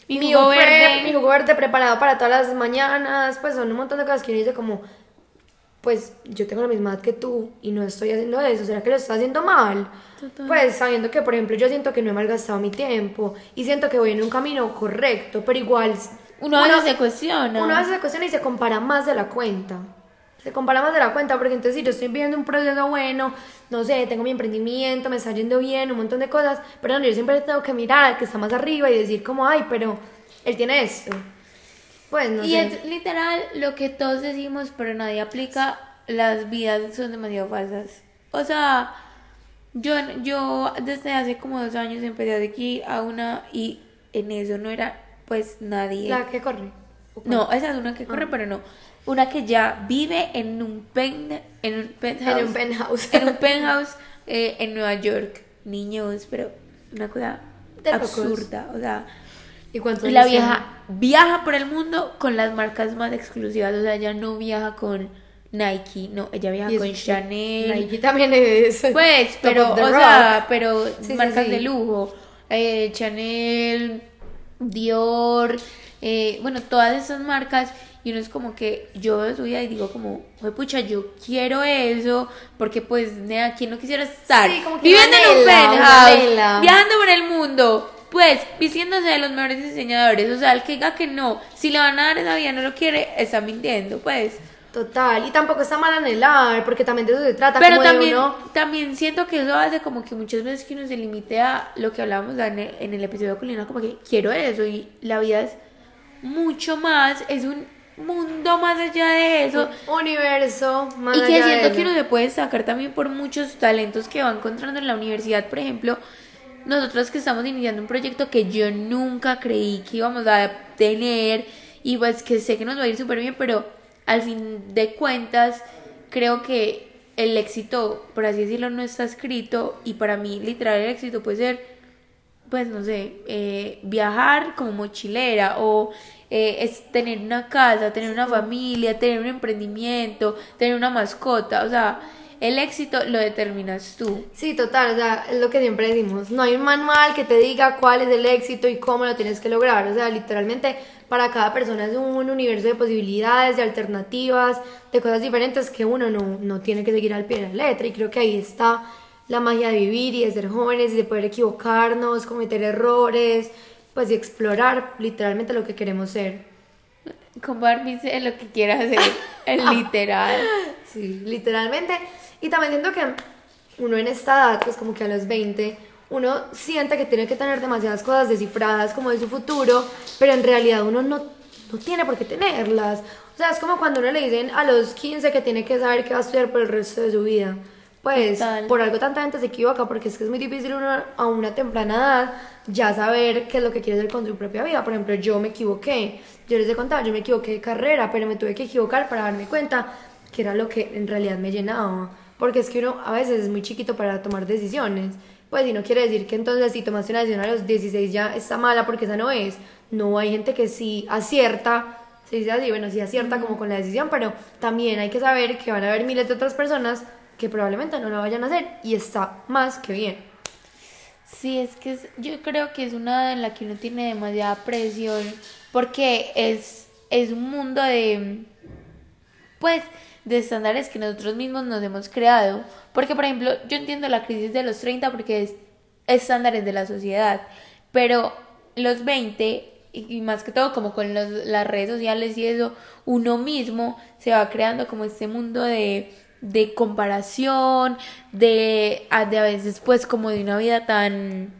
jugo verde preparado para todas las mañanas, pues son un montón de cosas que uno dice como, pues yo tengo la misma edad que tú y no estoy haciendo eso, ¿será que lo estoy haciendo mal? Total. Pues sabiendo que, por ejemplo, yo siento que no he malgastado mi tiempo y siento que voy en un camino correcto, pero igual uno a veces se cuestiona. Uno a veces se cuestiona y se compara más de la cuenta. Se compara más de la cuenta, porque entonces si yo estoy viviendo un proceso bueno, no sé, tengo mi emprendimiento, me está yendo bien, un montón de cosas, pero yo siempre tengo que mirar al que está más arriba y decir como, ay, pero él tiene esto. Pues no sé. Y es literal lo que todos decimos, pero nadie aplica, las vidas son demasiado falsas. O sea, yo desde hace como 2 años empecé de aquí a una y en eso no era pues nadie. ¿La que corre? No, esa es una que corre, pero no. Una que ya vive en un penthouse. En un penthouse en Nueva York. Niños, pero una cosa absurda. O sea, ¿y cuánto la vieja viaja por el mundo con las marcas más exclusivas. O sea, ella no viaja con Nike, no, ella viaja con Chanel. Nike también es. Pues, pero, o sea, pero sí, marcas de lujo. Chanel, Dior, bueno, todas esas marcas. Y uno es como que yo veo su vida y digo como, oye, pucha, yo quiero eso, porque pues, ¿quién no quisiera estar? Sí, como que viviendo en un penthouse, viajando por el mundo, pues, vistiéndose de los mejores diseñadores? O sea, el que diga que no, si le van a dar esa vida, no lo quiere, está mintiendo, pues. Total, y tampoco está mal anhelar, porque también de eso se trata. Pero como también siento que eso hace como que muchas veces que uno se limite a lo que hablábamos en el episodio con Lina, como que quiero eso, y la vida es mucho más, es un mundo más allá de eso, universo más y allá que siento de que uno se puede sacar también por muchos talentos que va encontrando en la universidad. Por ejemplo, nosotros que estamos iniciando un proyecto que yo nunca creí que íbamos a tener, y pues que sé que nos va a ir súper bien, pero al fin de cuentas creo que el éxito, por así decirlo, no está escrito, y para mí literal el éxito puede ser, pues no sé, viajar como mochilera, o es tener una casa, tener una familia, tener un emprendimiento, tener una mascota. O sea, el éxito lo determinas tú. Sí, total, o sea, es lo que siempre decimos, no hay un manual que te diga cuál es el éxito y cómo lo tienes que lograr, o sea, literalmente para cada persona es un universo de posibilidades, de alternativas, de cosas diferentes que uno no tiene que seguir al pie de la letra. Y creo que ahí está la magia de vivir y de ser jóvenes y de poder equivocarnos, cometer errores, pues y explorar literalmente lo que queremos ser. Con Barbie sé lo que quiera hacer, es literal. Sí, literalmente. Y también siento que uno en esta edad, pues como que a los 20, uno siente que tiene que tener demasiadas cosas descifradas como de su futuro, pero en realidad uno no tiene por qué tenerlas. O sea, es como cuando uno le dicen a los 15 que tiene que saber qué va a estudiar por el resto de su vida. Pues Total. por algo tanta gente se equivoca, porque es que es muy difícil uno a una temprana edad ya saber qué es lo que quiere hacer con su propia vida. Por ejemplo, yo me equivoqué, yo les he contado, yo me equivoqué de carrera, pero me tuve que equivocar para darme cuenta que era lo que en realidad me llenaba. Porque es que uno a veces es muy chiquito para tomar decisiones. Pues y no quiere decir que entonces si tomaste una decisión a los 16 ya está mala, porque esa no es. No, hay gente que sí acierta, se dice así, bueno, sí acierta como con la decisión, pero también hay que saber que van a haber miles de otras personas que probablemente no lo vayan a hacer, y está más que bien. Sí, es que yo creo que es una en la que uno tiene demasiada presión, porque es un mundo de, pues, de estándares que nosotros mismos nos hemos creado. Porque, por ejemplo, yo entiendo la crisis de los 30 porque es estándares de la sociedad, pero los 20, y más que todo como con las redes sociales y eso, uno mismo se va creando como este mundo de comparación, de a veces pues como de una vida tan,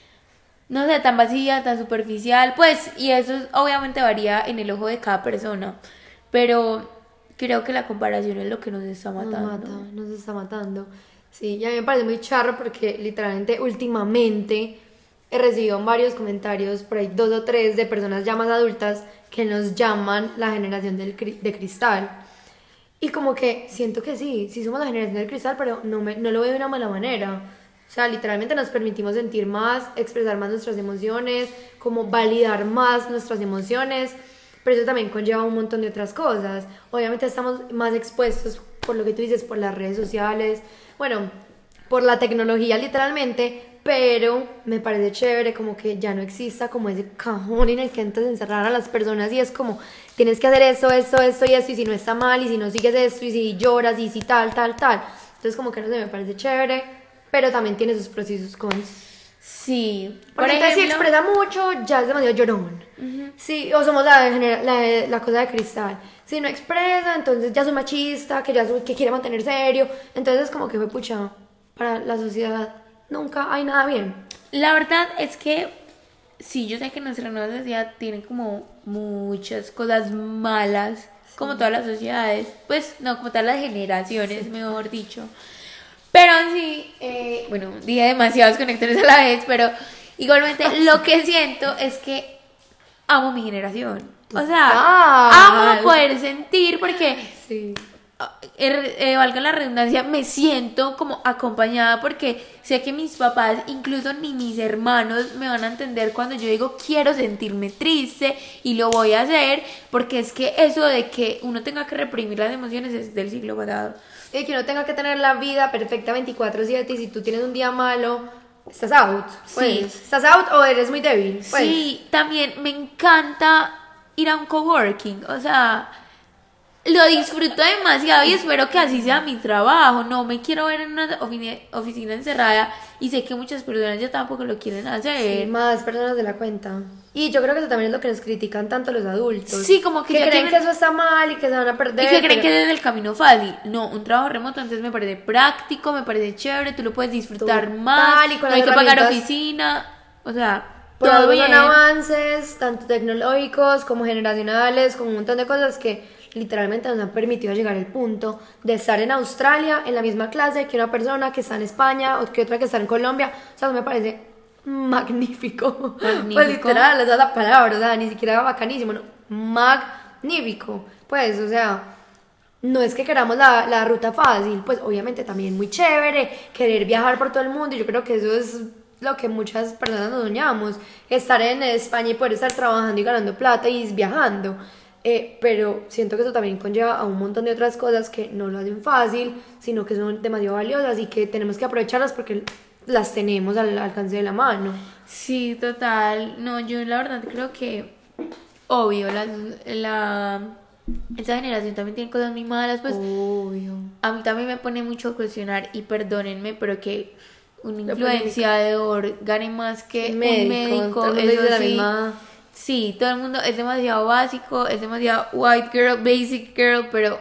no sé, tan vacía, tan superficial, pues, y eso obviamente varía en el ojo de cada persona, pero creo que la comparación es lo que nos está matando. Nos está matando. Sí, y a mí me parece muy charro porque literalmente últimamente he recibido varios comentarios, por ahí 2 o 3 de personas ya más adultas que nos llaman la generación de cristal. Y como que siento que sí somos la generación del cristal, pero no lo veo de una mala manera. O sea, literalmente nos permitimos sentir más, expresar más nuestras emociones, como validar más nuestras emociones, pero eso también conlleva un montón de otras cosas. Obviamente estamos más expuestos por lo que tú dices, por las redes sociales, bueno, por la tecnología literalmente, pero me parece chévere como que ya no exista como ese cajón en el que antes encerrar a las personas y es como tienes que hacer esto y esto, y si no está mal, y si no sigues esto, y si lloras, y si tal. Entonces como que no sé, me parece chévere, pero también tiene sus pros y sus cons. Sí, Porque entonces si expresa mucho, ya es demasiado llorón. Sí, o somos la cosa de cristal. Si no expresa, entonces ya soy machista, que quiere mantener serio. Entonces como que fue pucha, para la sociedad nunca hay nada bien. La verdad es que sí, yo sé que nuestra nueva sociedad tiene como muchas cosas malas, como todas las sociedades, pues no, como todas las generaciones, mejor dicho. Pero sí, bueno, dije demasiados conectores a la vez, pero igualmente lo que siento es que amo mi generación. O sea, amo poder sentir porque, sí. Valga la redundancia, me siento como acompañada porque sé que mis papás, incluso ni mis hermanos, me van a entender cuando yo digo quiero sentirme triste y lo voy a hacer, porque es que eso de que uno tenga que reprimir las emociones es del siglo pasado. Y que uno tenga que tener la vida perfecta 24/7 y si tú tienes un día malo, estás out. Pues, Sí. ¿estás out o eres muy débil? Pues. Sí, también me encanta ir a un coworking, o sea, lo disfruto demasiado y espero que así sea mi trabajo. No me quiero ver en una oficina encerrada y sé que muchas personas ya tampoco lo quieren hacer. Sí, más personas de la cuenta. Y yo creo que eso también es lo que nos critican tanto los adultos. Sí, como que ya creen que eso está mal y que se van a perder. Y que creen que es el camino fácil. No, un trabajo remoto entonces me parece práctico, me parece chévere, tú lo puedes disfrutar más, y con no hay las que pagar herramientas. oficina, o sea, Por todo algo bien. son avances, tanto tecnológicos como generacionales, como un montón de cosas que literalmente nos han permitido llegar al punto de estar en Australia en la misma clase que una persona que está en España o que otra que está en Colombia. O sea, me parece magnífico. Pues literal, esa es la palabra, o sea, ni siquiera bacanísimo, no, magnífico. Pues, o sea, no es que queramos la ruta fácil, pues obviamente también muy chévere, querer viajar por todo el mundo, y yo creo que eso es lo que muchas personas nos soñamos, estar en España y poder estar trabajando y ganando plata y viajando. Pero siento que eso también conlleva a un montón de otras cosas que no lo hacen fácil, sino que son demasiado valiosas y que tenemos que aprovecharlas porque las tenemos al alcance de la mano. Sí, total. No, yo la verdad creo que obvio, esa generación también tiene cosas muy malas, pues Obvio. a mí también me pone mucho a cuestionar, y perdónenme, pero que un influenciador gane más que un médico, eso sí. Sí, todo el mundo es demasiado básico, es demasiado white girl, basic girl, pero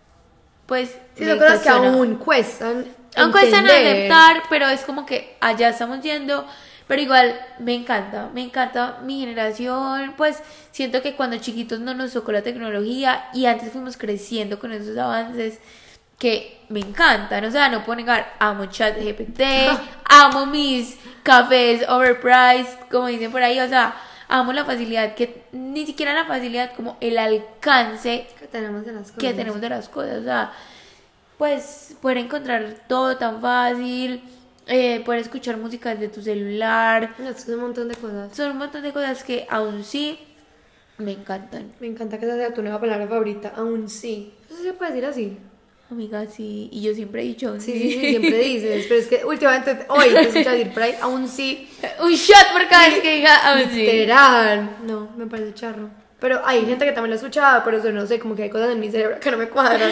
pues sí, son cosas que aún cuestan aceptar, pero es como que allá estamos yendo. Pero igual me encanta mi generación, pues siento que cuando chiquitos no nos tocó la tecnología y antes fuimos creciendo con esos avances que me encantan, o sea, no puedo negar, amo ChatGPT, amo mis cafés overpriced, como dicen por ahí, o sea, amo la facilidad, que ni siquiera la facilidad, como el alcance que tenemos de las cosas, o sea, pues poder encontrar todo tan fácil. Poder escuchar música desde tu celular. Es un montón de cosas. Son un montón de cosas que aún sí me encantan. Me encanta que esa sea tu nueva palabra favorita, aún sí. ¿Eso se puede decir así? Amiga, sí. Y yo siempre he dicho aún sí. Sí, siempre dices. Pero es que últimamente, hoy te escucho decir por ahí, aún sí. Un shot por cada vez que diga aún sí. Literal. No, me parece charro. Pero hay gente que también lo ha escuchado, pero eso no sé, como que hay cosas en mi cerebro que no me cuadran.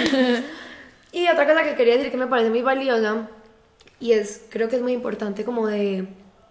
Y otra cosa que quería decir que me parece muy valiosa, y creo que es muy importante como de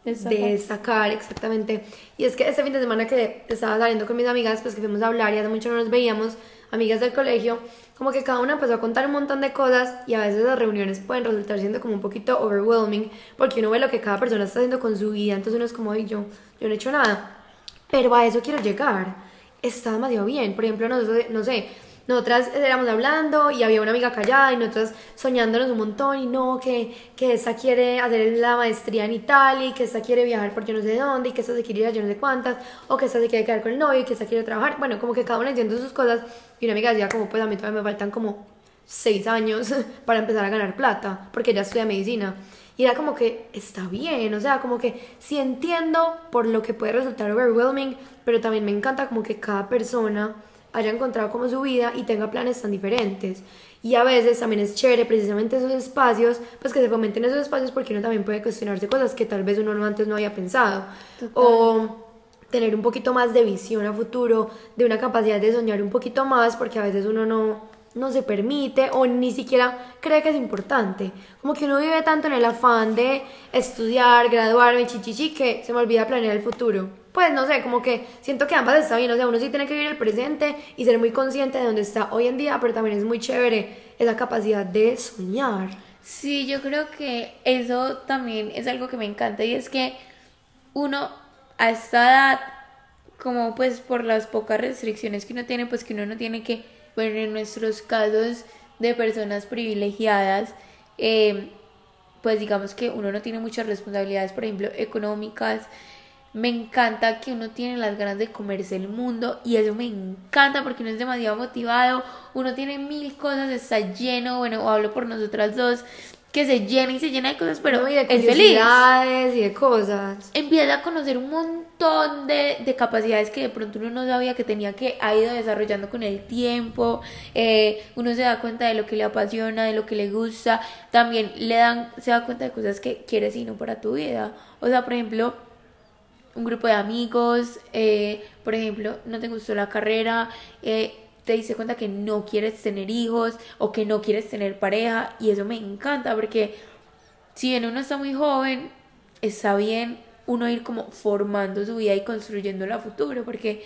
sacar exactamente. Y es que este fin de semana que estaba saliendo con mis amigas, pues que fuimos a hablar y hace mucho no nos veíamos, amigas del colegio, como que cada una empezó a contar un montón de cosas y a veces las reuniones pueden resultar siendo como un poquito overwhelming porque uno ve lo que cada persona está haciendo con su vida, entonces uno es como, yo no he hecho nada. Pero a eso quiero llegar. Está demasiado bien. Por ejemplo, no sé, nosotras éramos hablando y había una amiga callada y nosotras soñándonos un montón y no, que esta quiere hacer la maestría en Italia y que esta quiere viajar por yo no sé dónde y que esta se quiere ir a yo no sé cuántas o que esta se quiere quedar con el novio y que esta quiere trabajar. Bueno, como que cada una diciendo sus cosas y una amiga decía como pues a mí todavía me faltan como 6 años para empezar a ganar plata porque ella estudia medicina. Y era como que está bien, o sea, como que sí entiendo por lo que puede resultar overwhelming, pero también me encanta como que cada persona haya encontrado como su vida y tenga planes tan diferentes. Y a veces también es chévere precisamente esos espacios, pues que se fomenten esos espacios porque uno también puede cuestionarse cosas que tal vez uno antes no había pensado. Total. O tener un poquito más de visión a futuro, de una capacidad de soñar un poquito más, porque a veces uno no se permite o ni siquiera cree que es importante. Como que uno vive tanto en el afán de estudiar, graduarme, chichichi, que se me olvida planear el futuro. Pues no sé, como que siento que ambas están bien, o sea, uno sí tiene que vivir el presente y ser muy consciente de dónde está hoy en día, pero también es muy chévere esa capacidad de soñar. Sí, yo creo que eso también es algo que me encanta y es que uno a esta edad, como pues por las pocas restricciones que uno tiene, pues que uno no tiene que, bueno, en nuestros casos de personas privilegiadas, pues digamos que uno no tiene muchas responsabilidades, por ejemplo, económicas. Me encanta que uno tiene las ganas de comerse el mundo y eso me encanta porque uno es demasiado motivado, uno tiene 1000 cosas, está lleno, bueno, hablo por nosotras dos, que se llena de cosas, pero y de es feliz. Y de cosas. Empieza a conocer un montón de capacidades que de pronto uno no sabía que tenía, que ha ido desarrollando con el tiempo. Uno se da cuenta de lo que le apasiona, de lo que le gusta, también se da cuenta de cosas que quieres y no para tu vida. O sea, por ejemplo, un grupo de amigos, por ejemplo, no te gustó la carrera, te diste cuenta que no quieres tener hijos o que no quieres tener pareja, y eso me encanta porque si bien uno está muy joven, está bien uno ir como formando su vida y construyéndola a futuro, porque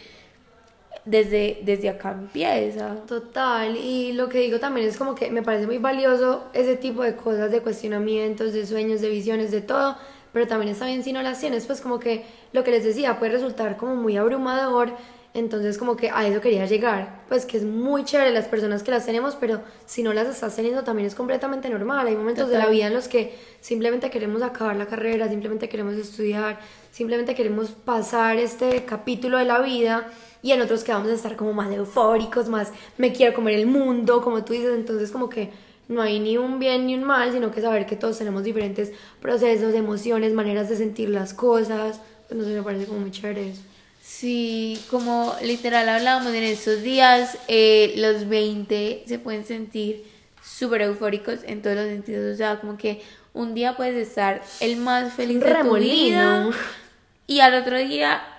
desde acá empieza. Total, y lo que digo también es como que me parece muy valioso ese tipo de cosas, de cuestionamientos, de sueños, de visiones, de todo, pero también está bien si no las tienes, pues como que lo que les decía puede resultar como muy abrumador, entonces como que a eso quería llegar, pues que es muy chévere las personas que las tenemos, pero si no las estás teniendo también es completamente normal. Hay momentos de la vida en los que simplemente queremos acabar la carrera, simplemente queremos estudiar, simplemente queremos pasar este capítulo de la vida, y en otros que vamos a estar como más eufóricos, más me quiero comer el mundo, como tú dices, entonces como que no hay ni un bien ni un mal, sino que saber que todos tenemos diferentes procesos, emociones, maneras de sentir las cosas, pues no sé, me parece como muy chévere eso. Sí, como literal hablábamos en estos días, los 20 se pueden sentir súper eufóricos en todos los sentidos, o sea, como que un día puedes estar el más feliz de tu vida y al otro día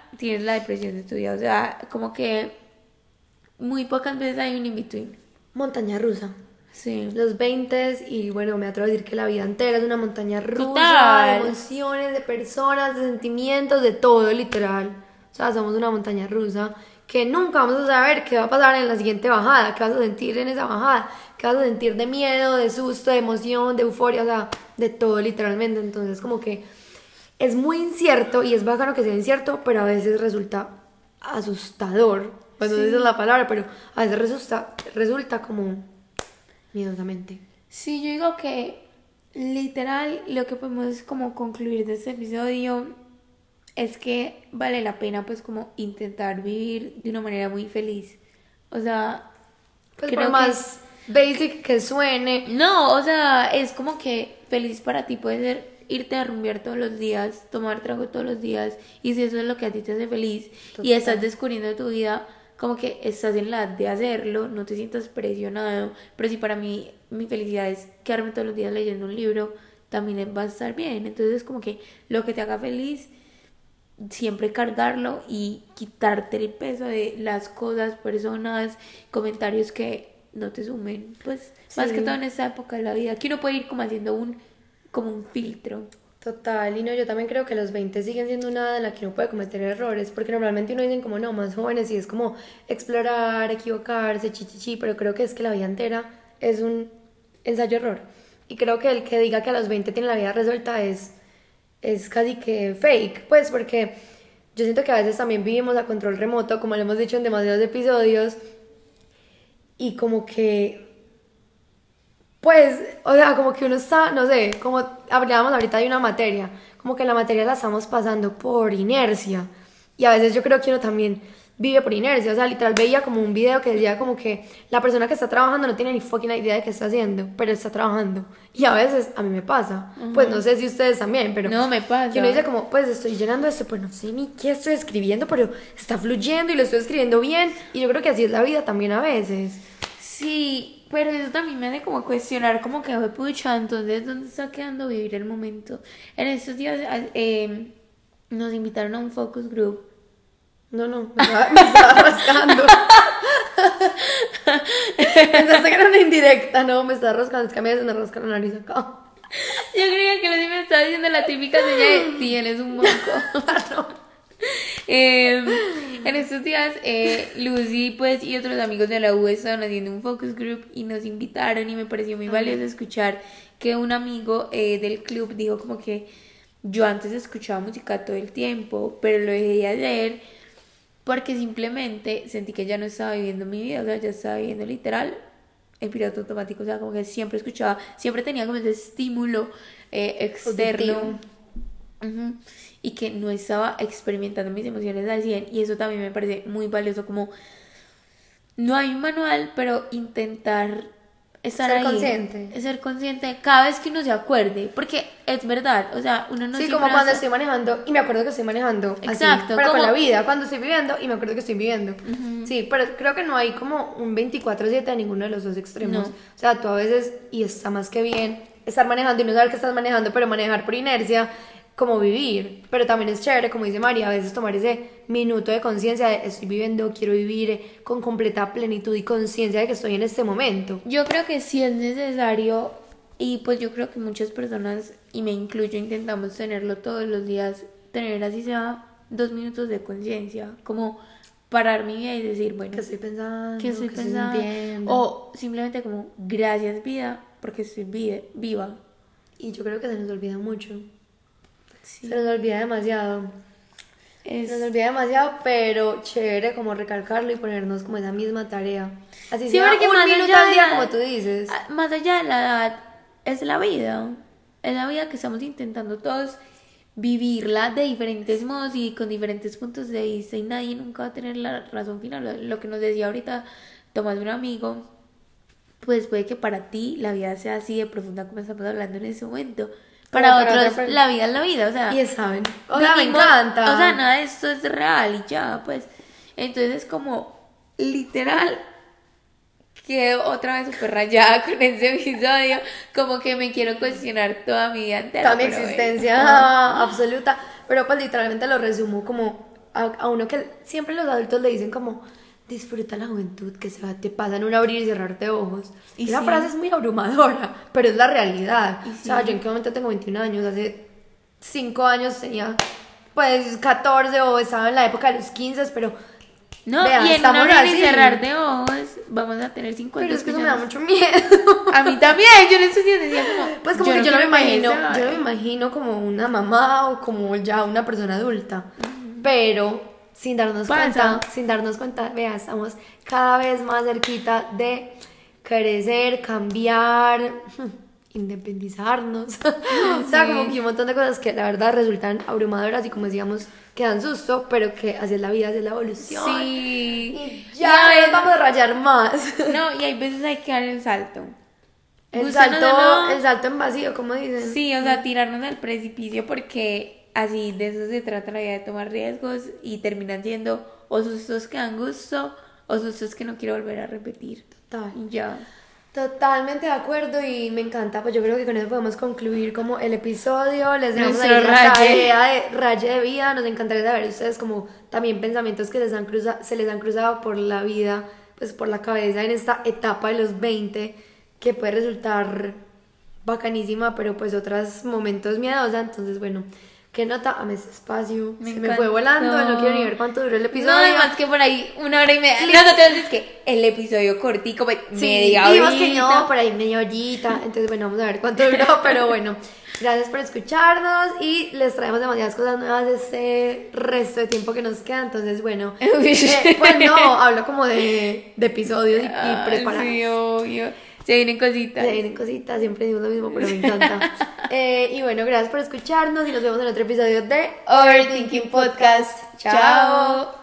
tienes la depresión de tu vida. O sea, como que muy pocas veces hay un in-between. Montaña rusa. Sí. Los 20 y bueno, me atrevo a decir que la vida entera es una montaña rusa. Total. De emociones, de personas, de sentimientos, de todo, literal. O sea, somos una montaña rusa que nunca vamos a saber qué va a pasar en la siguiente bajada, qué vas a sentir en esa bajada, qué vas a sentir de miedo, de susto, de emoción, de euforia, o sea, de todo literalmente. Entonces como que es muy incierto y es bacano que sea incierto, pero a veces resulta asustador. Pues no sé si esa es la palabra, pero a veces resulta como miedosamente. Sí, yo digo que literal lo que podemos como concluir de este episodio es que vale la pena pues como intentar vivir de una manera muy feliz. O sea, Pues creo por más basic que suene. no, o sea, es como que feliz para ti puede ser irte a rumbear todos los días, tomar trago todos los días, y si eso es lo que a ti te hace feliz y estás descubriendo tu vida, como que estás en la edad de hacerlo, no te sientas presionado, pero si para mí mi felicidad es quedarme todos los días leyendo un libro, también va a estar bien. Entonces como que lo que te haga feliz, siempre cargarlo y quitarte el peso de las cosas, personas, comentarios que no te sumen, pues más que todo en esta época de la vida, que uno puede ir como haciendo un filtro. Total, y no, yo también creo que los 20 siguen siendo una edad en la que uno puede cometer errores, porque normalmente uno dicen como no, más jóvenes y es como explorar, equivocarse, chichichi, pero creo que es que la vida entera es un ensayo-error. Y creo que el que diga que a los 20 tiene la vida resuelta es casi que fake, pues porque yo siento que a veces también vivimos a control remoto, como lo hemos dicho en demasiados episodios, y como que pues, o sea, como que uno está, no sé, como hablábamos ahorita de una materia, como que la materia la estamos pasando por inercia. Y a veces yo creo que uno también vive por inercia. O sea, literal veía como un video que decía como que la persona que está trabajando no tiene ni fucking idea de qué está haciendo, pero está trabajando. Y a veces a mí me pasa. Pues no sé si ustedes también, pero no me pasa. Que uno dice como, pues estoy llenando esto, pues no sé ni qué estoy escribiendo, pero está fluyendo y lo estoy escribiendo bien. Y yo creo que así es la vida también a veces. Sí. Pero eso también me hace como cuestionar como que fue pucha, entonces ¿dónde está quedando vivir el momento? En estos días nos invitaron a un focus group. No, me estaba rascando. Pensaste que era una indirecta, no, me estaba rascando, es que a mí se me rasca la nariz acá. Yo creía que Lucy me estaba diciendo la típica señal de tienes un moco. No. En estos días Lucy pues y otros amigos de la U estaban haciendo un focus group y nos invitaron y me pareció muy valioso escuchar que un amigo del club dijo como que yo antes escuchaba música todo el tiempo pero lo dejé de hacer porque simplemente sentí que ya no estaba viviendo mi vida, o sea, ya estaba viviendo literal en piloto automático, o sea, como que siempre escuchaba, siempre tenía como ese estímulo externo. Y que no estaba experimentando mis emociones al 100 y eso también me parece muy valioso, como no hay un manual, pero intentar estar ser ahí, consciente. ser consciente cada vez que uno se acuerde, porque es verdad, o sea, uno no sí, siempre como cuando estoy manejando y me acuerdo que estoy manejando. Exacto, así, pero como con la vida, cuando estoy viviendo y me acuerdo que estoy viviendo. Sí, pero creo que no hay como un 24/7 de ninguno de los dos extremos. No. O sea, tú a veces, y está más que bien, estar manejando y no saber que estás manejando, pero manejar por inercia, como vivir, pero también es chévere, como dice María, a veces tomar ese minuto de conciencia de estoy viviendo, quiero vivir con completa plenitud y conciencia de que estoy en este momento. Yo creo que sí es necesario y pues yo creo que muchas personas, y me incluyo, intentamos tenerlo todos los días, tener así sea 2 minutos de conciencia, como parar mi vida y decir, bueno, ¿qué estoy pensando? ¿Qué estoy pensando? O simplemente como, gracias vida, porque estoy viva. Y yo creo que se nos olvida mucho. Sí. Se nos olvida demasiado. Se nos olvida demasiado, pero chévere como recalcarlo y ponernos como esa misma tarea. Así Sí, sea porque un más minuto allá al de día, la- como tú dices. Más allá de la edad, es la vida. Es la vida que estamos intentando todos vivirla de diferentes modos y con diferentes puntos de vista y nadie nunca va a tener la razón final. Lo que nos decía ahorita Tomás, un amigo, pues puede que para ti la vida sea así de profunda como estamos hablando en ese momento. Para otros, la vida es la vida, o sea. Y saben. O sea, me mínimo, encanta. O sea, nada de esto es real y ya, pues. Entonces, como, literal, quedo otra vez súper rayada con ese episodio. Como que me quiero cuestionar toda mi vida entera. Toda mi existencia absoluta. Pero pues literalmente lo resumo como a uno que siempre los adultos le dicen como, disfruta la juventud, que se va, te pasa en un abrir y cerrar de ojos. Y esa frase es muy abrumadora, pero es la realidad. O sea, yo en qué momento tengo 21 años, hace 5 años tenía pues 14 o estaba en la época de los 15, pero no, vean, y en un abrir y cerrar de ojos vamos a tener 50. Pero es que eso me da mucho miedo. A mí también, yo en estos días decía como, pues como que yo no me imagino como una mamá o como ya una persona adulta, pero sin darnos cuenta, vea, estamos cada vez más cerquita de crecer, cambiar, independizarnos. Sí. O sea, como que un montón de cosas que la verdad resultan abrumadoras y como decíamos, que dan susto, pero que así es la vida, así es la evolución. Sí. Y ya nos vamos a rayar más. No, y hay veces hay que dar el salto. El salto en vacío, como dicen. Sí, o sea, tirarnos al precipicio porque así de eso se trata la vida, de tomar riesgos y terminan siendo o sustos que dan gusto o sustos que no quiero volver a repetir. Total. Ya. Totalmente de acuerdo y me encanta, pues yo creo que con eso podemos concluir como el episodio, les dejamos ahí la tarea de raye de vida, nos encantaría saber ustedes como también pensamientos que se les han cruzado por la vida, pues por la cabeza en esta etapa de los 20, que puede resultar bacanísima, pero pues otros momentos miedosa, entonces bueno, qué nota, amé este espacio, me fue volando, no quiero ni ver cuánto duró el episodio. No, además que por ahí 1 hora y media. No te dices que el episodio cortico, media horita. Sí, que no, por ahí media horita. Entonces, bueno, vamos a ver cuánto duró, pero bueno. Gracias por escucharnos y les traemos demasiadas cosas nuevas de este resto de tiempo que nos queda. Entonces, bueno. Pues no, hablo como de episodios y preparados. Sí, obvio. Se vienen cositas, siempre digo lo mismo, pero me encanta. Y bueno, gracias por escucharnos y nos vemos en otro episodio de Overthinking Podcast. Chao.